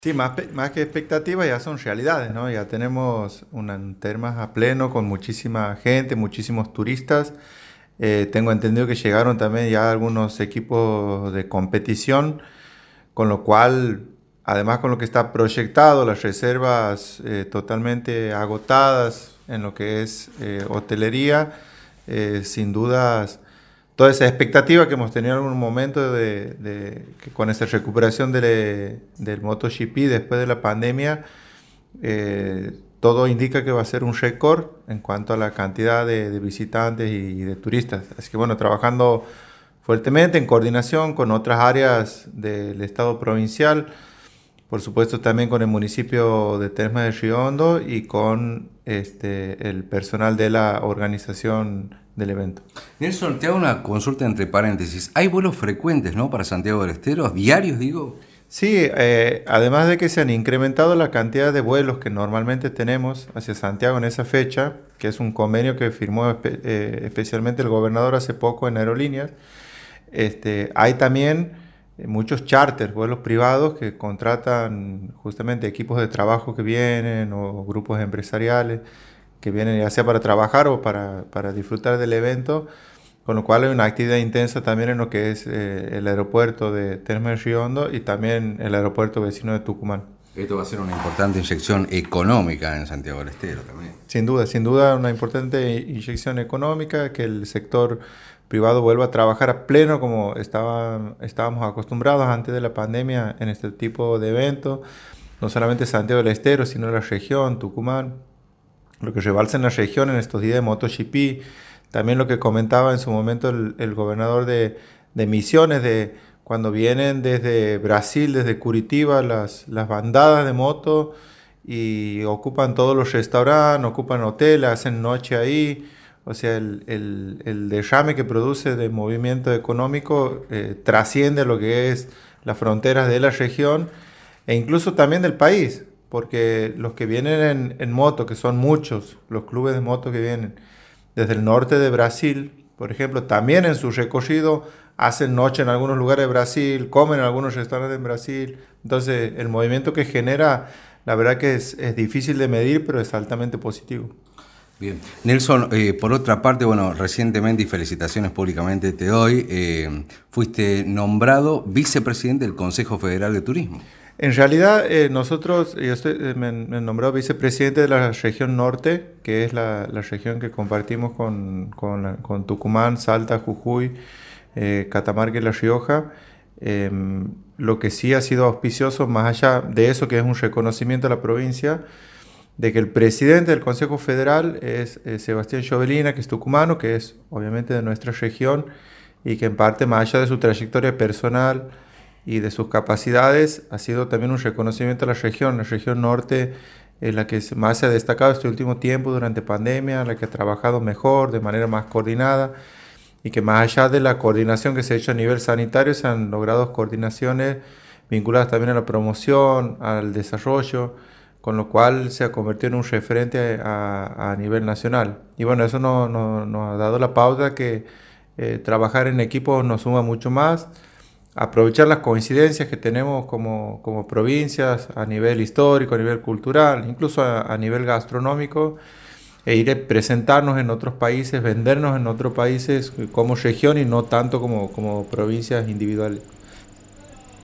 Sí, más que expectativas ya son realidades, ¿no? Ya tenemos un termas a pleno con muchísima gente, muchísimos turistas. Tengo entendido que llegaron también ya algunos equipos de competición, con lo cual, además con lo que está proyectado, las reservas totalmente agotadas en lo que es hotelería, sin dudas, toda esa expectativa que hemos tenido en algún momento de que con esa recuperación del MotoGP después de la pandemia, todo indica que va a ser un récord en cuanto a la cantidad de visitantes y de turistas. Así que bueno, trabajando fuertemente en coordinación con otras áreas del Estado provincial, por supuesto también con el municipio de Termas de Río Hondo y con el personal de la organización del evento. Nelson, te hago una consulta entre paréntesis. ¿Hay vuelos frecuentes, no, para Santiago del Estero? ¿Diarios, digo? Sí, además de que se han incrementado la cantidad de vuelos que normalmente tenemos hacia Santiago en esa fecha, que es un convenio que firmó especialmente el gobernador hace poco en Aerolíneas. Hay también muchos charters, vuelos privados que contratan justamente equipos de trabajo que vienen o grupos empresariales que vienen ya sea para trabajar o para disfrutar del evento, con lo cual hay una actividad intensa también en lo que es el aeropuerto de Termas de Río Hondo y también el aeropuerto vecino de Tucumán. Esto va a ser una importante inyección económica en Santiago del Estero también. Sin duda una importante inyección económica, que el sector privado vuelva a trabajar a pleno como estábamos acostumbrados antes de la pandemia en este tipo de eventos, no solamente Santiago del Estero, sino la región, Tucumán, lo que rebalsa en la región en estos días de MotoGP, también lo que comentaba en su momento el gobernador de Misiones, de cuando vienen desde Brasil, desde Curitiba, las bandadas de moto y ocupan todos los restaurantes, ocupan hoteles, hacen noche ahí. O sea, el derrame que produce de movimiento económico trasciende lo que es las fronteras de la región e incluso también del país, porque los que vienen en moto, que son muchos, los clubes de moto que vienen desde el norte de Brasil, por ejemplo, también en su recorrido hacen noche en algunos lugares de Brasil, comen en algunos restaurantes en Brasil. Entonces, el movimiento que genera, la verdad que es difícil de medir, pero es altamente positivo. Bien. Nelson, por otra parte, bueno, recientemente, y felicitaciones públicamente te doy, fuiste nombrado vicepresidente del Consejo Federal de Turismo. En realidad, me he nombrado vicepresidente de la región norte, que es la región que compartimos con Tucumán, Salta, Jujuy, Catamarca y La Rioja. Lo que sí ha sido auspicioso, más allá de eso, que es un reconocimiento a la provincia, de que el presidente del Consejo Federal es Sebastián Chovelina, que es tucumano, que es obviamente de nuestra región y que en parte, más allá de su trayectoria personal y de sus capacidades, ha sido también un reconocimiento a la región. La región norte es la que más se ha destacado este último tiempo durante pandemia, la que ha trabajado mejor, de manera más coordinada, y que más allá de la coordinación que se ha hecho a nivel sanitario, se han logrado coordinaciones vinculadas también a la promoción, al desarrollo, con lo cual se ha convertido en un referente a nivel nacional. Y bueno, eso nos ha dado la pauta que trabajar en equipo nos suma mucho más, aprovechar las coincidencias que tenemos como provincias a nivel histórico, a nivel cultural, incluso a nivel gastronómico, e ir a presentarnos en otros países, vendernos en otros países como región y no tanto como provincias individuales.